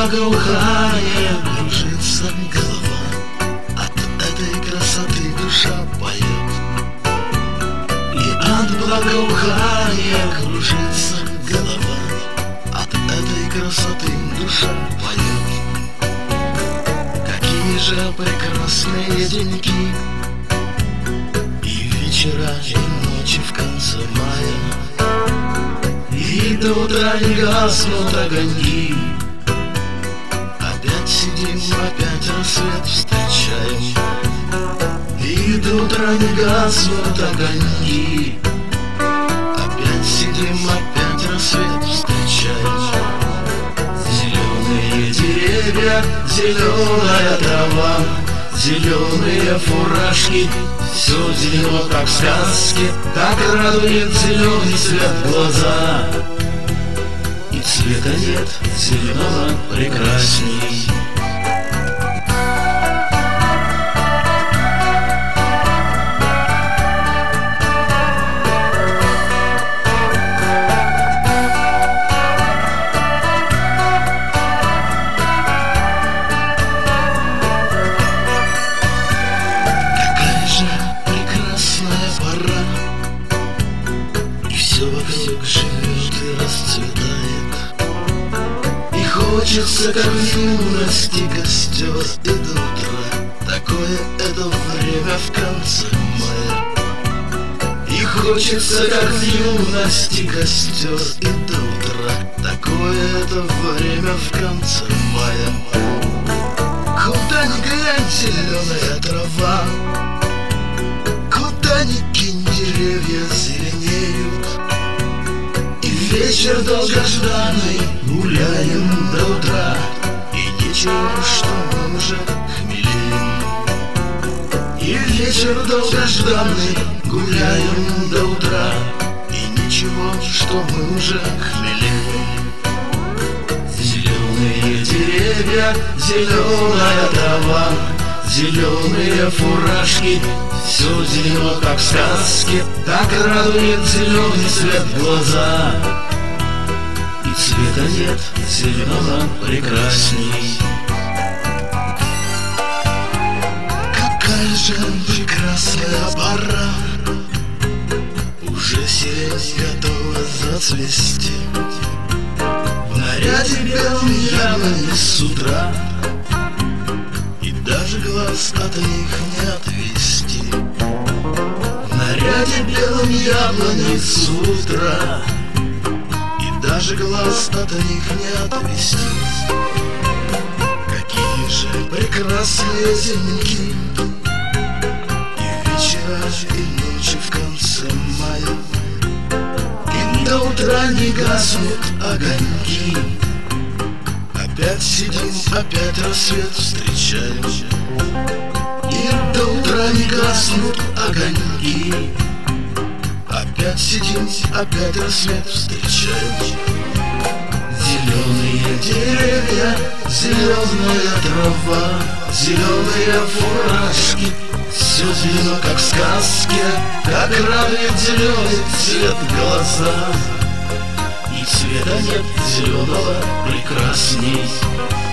благоухания кружится голова, от этой красоты душа поет. И от благоухания кружится голова, от этой красоты душа поет. Какие же прекрасные деньки и вечера, и ночи в конце мая, и до утра не гаснут огоньки. Опять сидим, опять рассвет встречаем, и до утра не гаснут огоньки. Опять сидим, опять рассвет встречаем. Зеленые деревья, зеленая трава, зеленые фуражки, все зелено, как в сказке. Так радует зеленый свет глаза. И цвета нет зеленого прекрасней. Все вокруг живет и расцветает, и хочется, как в юности, костер и до утра. Такое это время в конце мая. И хочется, как в юности, костер и до утра. Такое это время в конце мая. Куда ни глянь, зеленая трава, куда ни кинь, деревья зеленеют. Вечер долгожданный, гуляем до утра, и ничего, что мы уже хмелеем. И вечер долгожданный, гуляем до утра, и ничего, что мы уже хмелеем. Зеленые деревья, зеленая трава, зеленые фуражки, все зелено, как в сказке. Так радует зеленый свет глаза. И цвета нет зеленого прекрасней. Какая же прекрасная пора, уже сирень готова зацвести. В наряде белом яблони с утра, и даже глаз от них не отвести. В наряде белом яблони с утра, даже глаз от них не отвести. Какие же прекрасные деньки и вечера, и ночи в конце мая. И до утра не гаснут огоньки. Опять сидим, опять рассвет встречаем. И до утра не гаснут огоньки. Опять сидим, опять рассвет встречаем. Зеленые деревья, зеленая трава, зеленые фуражки, все зелено, как в сказке. Как радует зеленый цвет глаза. И цвета нет зеленого прекрасней.